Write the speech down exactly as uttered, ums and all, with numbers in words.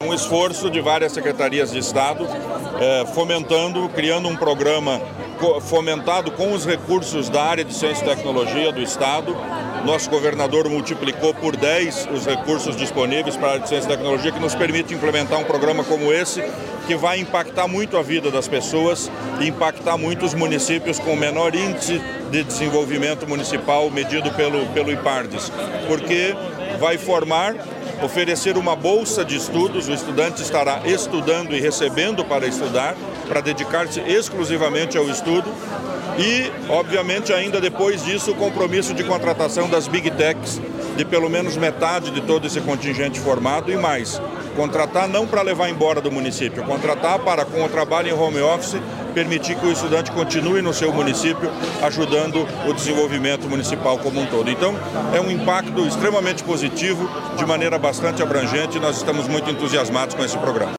um esforço de várias secretarias de Estado, eh, fomentando, criando um programa fomentado com os recursos da área de ciência e tecnologia do Estado. Nosso governador multiplicou por dez os recursos disponíveis para a área de ciência e tecnologia, que nos permite implementar um programa como esse, que vai impactar muito a vida das pessoas e impactar muito os municípios com o menor índice de desenvolvimento municipal medido pelo, pelo IPARDES, porque vai formar, oferecer uma bolsa de estudos, o estudante estará estudando e recebendo para estudar, para dedicar-se exclusivamente ao estudo e, obviamente, ainda depois disso, o compromisso de contratação das Big Techs, de pelo menos metade de todo esse contingente formado e mais. Contratar não para levar embora do município, contratar para, com o trabalho em home office, permitir que o estudante continue no seu município, ajudando o desenvolvimento municipal como um todo. Então, é um impacto extremamente positivo, de maneira bastante abrangente, e nós estamos muito entusiasmados com esse programa.